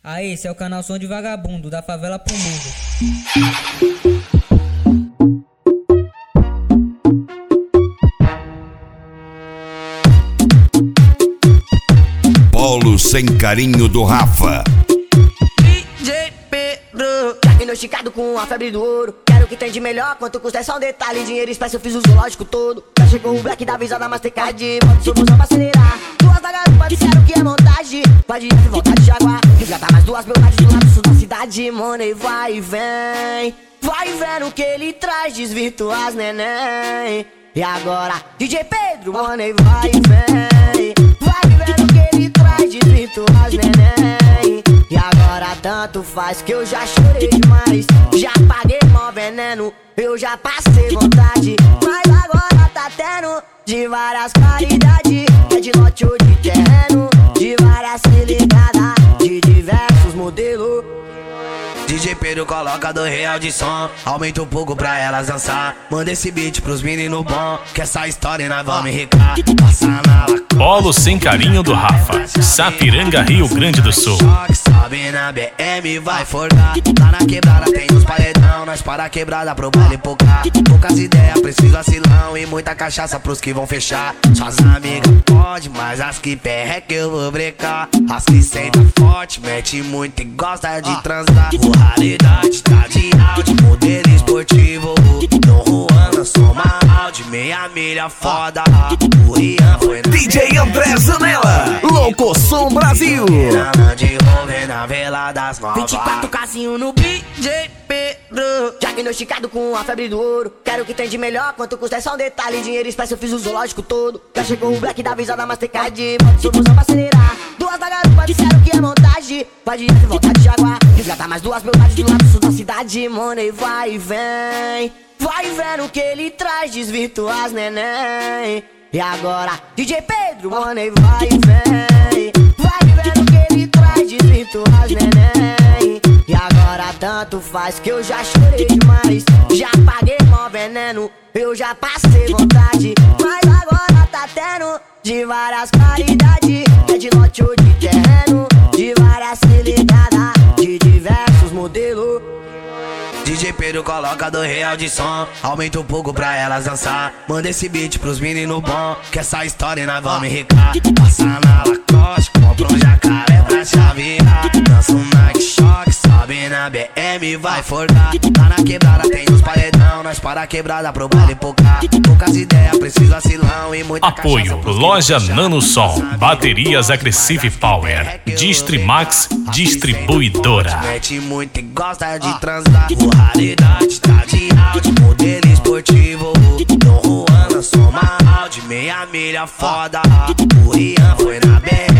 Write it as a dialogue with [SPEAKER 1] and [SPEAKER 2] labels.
[SPEAKER 1] Aí, esse é o canal Som de Vagabundo, da favela pro mundo.
[SPEAKER 2] Polo Sem Carinho do Rafa.
[SPEAKER 3] DJ Pedro, diagnosticado com a febre do ouro. Quero o que tem de melhor, quanto custa é só um detalhe. Dinheiro espécie, eu fiz o zoológico todo. Já chegou o black da visada Mastercard. Bota solução pra acelerar. Duas da garupa disseram que é montagem. Vai de F, volta de Jaguar. Resgatar mais duas beldades do lado sul da cidade. Money vai e vem. Vai vendo o que ele traz, desvirtua as neném. E agora, DJ Pedro, money vai e vem. Vai vendo o que ele traz, desvirtua as neném. E agora tanto faz que eu já chorei demais. Já paguei mó veneno, eu já passei vontade. Mas agora tá tendo de várias qualidades. É de lote ou de terreno, de várias cilindradas, de diversos modelos. DJ Pedro coloca R$2 de som, aumenta um pouco pra elas dançar. Manda esse beat pros meninos bom, que essa história nós vamos enricar. Passa na Lacoste,
[SPEAKER 4] Polo Sem Carinho do Rafa, Sapiranga, Rio Grande do Sul.
[SPEAKER 3] Sobe na BM, vai forgar. Lá na quebrada tem uns paredão, nós para a quebrada pro baile pocar. Poucas ideias, preciso acilão e muita cachaça pros que vão fechar. Suas amigas pode, mas as que perre é que eu vou brecar. As que senta forte, mete muito e gosta de transar. Raridade, tá de Audi, modelo esportivo. No Juan, sou mal de meia milha foda. O Rian foi na
[SPEAKER 2] DJ André Zanella, Louco Som Brasil.
[SPEAKER 3] Na vela das novas 24 casinho no DJ Pedro, diagnosticado com a febre do ouro. Quero o que tem de melhor, quanto custa é só um detalhe. Dinheiro espécie, eu fiz o zoológico todo. Já chegou o black da visada Mastercard. Bota solução pra acelerar. Duas da garupa disseram que é montagem. Vai de F, volta de Jaguar. Resgatar mais duas beldades do lado sul da cidade. Money vai e vem. Vai vendo o que ele traz, desvirtua as neném. E agora, DJ Pedro, money vai e vem. Vai vendo o que ele traz, desvirtua as neném. E agora tanto faz que eu já chorei demais. Já paguei mó veneno, eu já passei vontade. Mas agora tá tendo de várias qualidades. É de lote ou de terreno, de várias cilindradas, de diversos modelos. DJ Pedro coloca R$2 de som, aumenta um pouco pra elas dançar. Manda esse beat pros meninos bom, que essa história nós vamos enricar. Passa na Lacoste, compra um jacaré pra chavear. Dança um Nike Shock, sobe na BM, vai forgar. Lá na quebrada tem uns paredão, nós para a quebrada pro baile pocar. Poucas ideias, preciso acilão e muita
[SPEAKER 4] Apoio, Loja Nano Som, baterias Aggressive Power, Distrimax Distribuidora.
[SPEAKER 3] Mete muito e gosta de transar. Raridade, tá de Audi, modelo esportivo. No Juan, sou mal de meia milha foda. O Rian foi na BM.